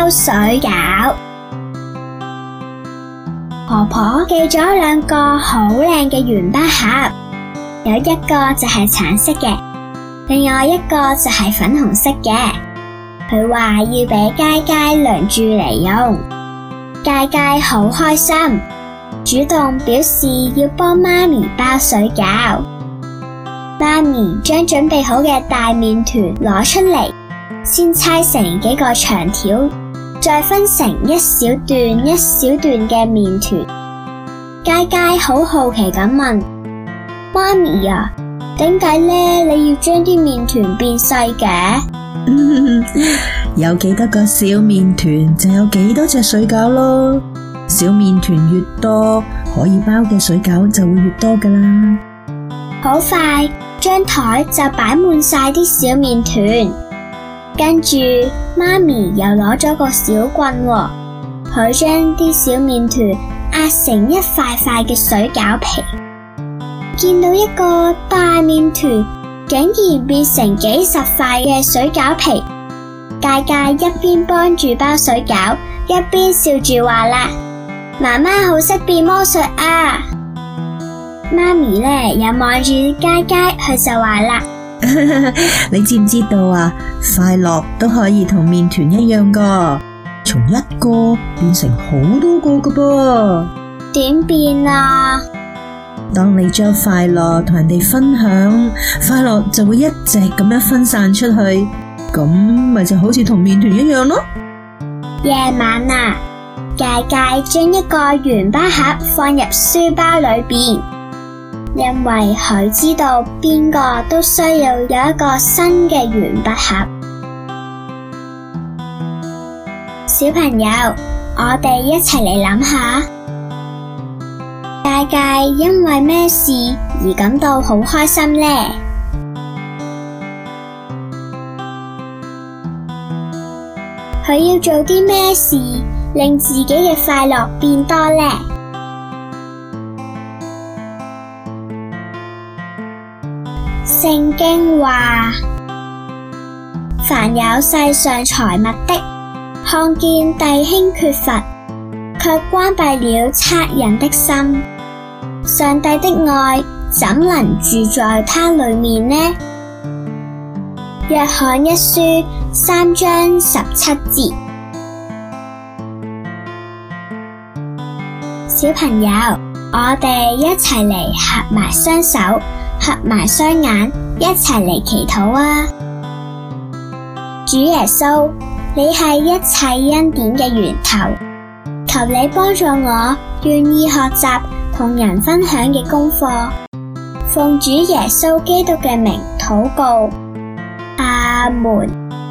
包水餃。婆婆寄咗2個好靚嘅鉛筆盒，有一個就係橙色嘅，另外一個就係粉紅色嘅。佢話要俾佳佳輪住嚟用，佳佳好開心，主動表示要幫媽咪包水餃。媽咪將準備好嘅大麵團攞出嚟，先拆成幾個長條，再分成一小段一小段嘅麵團。佳佳好好奇咁問：媽咪啊，點解呢？你要將啲麵團變細嘅？ 有幾多個小麵團就有幾多隻水餃咯。小麵團越多，可以包嘅水餃就會越多噶啦。 好快，張台就擺滿晒啲小麵團。跟住媽咪又攞咗個小棍喎，佢將啲小麵團壓成一塊塊嘅水餃皮。見到一個大麵團竟然變成幾十塊嘅水餃皮，佳佳一邊幫住包水餃，一邊笑住話啦：媽媽好識變魔術啊！媽咪呢又望住佳佳，佢就話啦： 你知唔知道啊？快樂都可以同麵團一樣噶，從一個變成好多個噶噃。 點變啊？ 當你將快樂同人哋分享，快樂就會一直咁樣分散出去，咁咪就好似同麵團一樣咯。 夜晚啊，佳佳將一個鉛筆盒放入書包裏邊，因為佢知道邊個都需要有一個新嘅鉛筆盒。小朋友，我哋一齊嚟諗下，佳佳因為咩事而感到好開心呢？佢要做啲咩事令自己嘅快樂變多呢？聖經話：凡有世上財物的，看見弟兄缺乏，卻關閉了惻隱的心，上帝的愛怎能住在他裏面呢？約翰一書3章17節。小朋友，我哋一齊嚟合埋雙手，合埋雙眼，一齊嚟祈禱啊！主耶穌，你係一切恩典嘅源頭，求你幫助我願意學習同人分享嘅功課，奉主耶穌基督嘅名禱告，阿門。